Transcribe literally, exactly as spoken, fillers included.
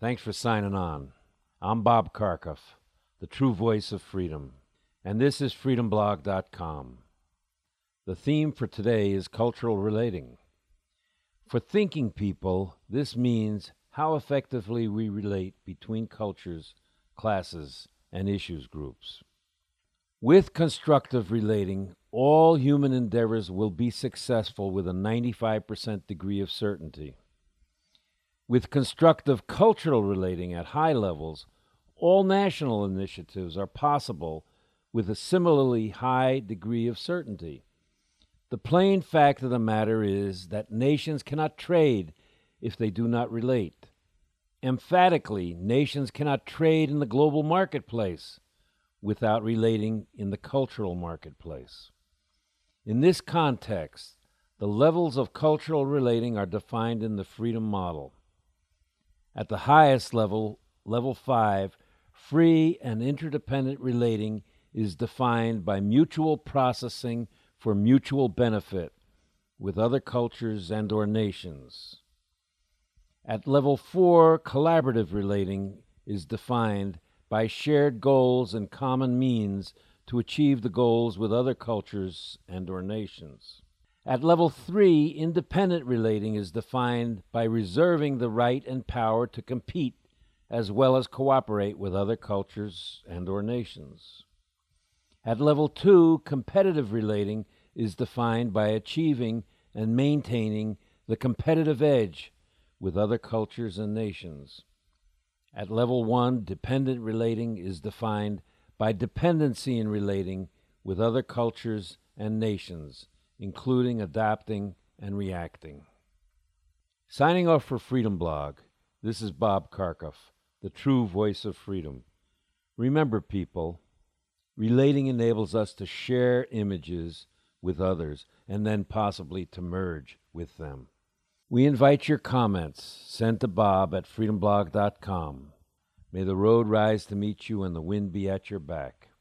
Thanks for signing on. I'm Bob Karkoff, the true voice of freedom, and this is freedom blog dot com. The theme for today is cultural relating. For thinking people, this means how effectively we relate between cultures, classes, and issues groups. With constructive relating, all human endeavors will be successful with a ninety-five percent degree of certainty. With constructive cultural relating at high levels, all national initiatives are possible with a similarly high degree of certainty. The plain fact of the matter is that nations cannot trade if they do not relate. Emphatically, nations cannot trade in the global marketplace without relating in the cultural marketplace. In this context, the levels of cultural relating are defined in the freedom model. At the highest level, level five, free and interdependent relating is defined by mutual processing for mutual benefit with other cultures and or nations. At level four, collaborative relating is defined by shared goals and common means to achieve the goals with other cultures and or nations. At level three, independent relating is defined by reserving the right and power to compete as well as cooperate with other cultures and or nations. At level two, competitive relating is defined by achieving and maintaining the competitive edge with other cultures and nations. At level one, dependent relating is defined by dependency in relating with other cultures and nations, including adapting and reacting. Signing off for Freedom Blog, this is Bob Karkoff, the true voice of freedom. Remember, people, relating enables us to share images with others and then possibly to merge with them. We invite your comments sent to Bob at freedom blog dot com. May the road rise to meet you and the wind be at your back.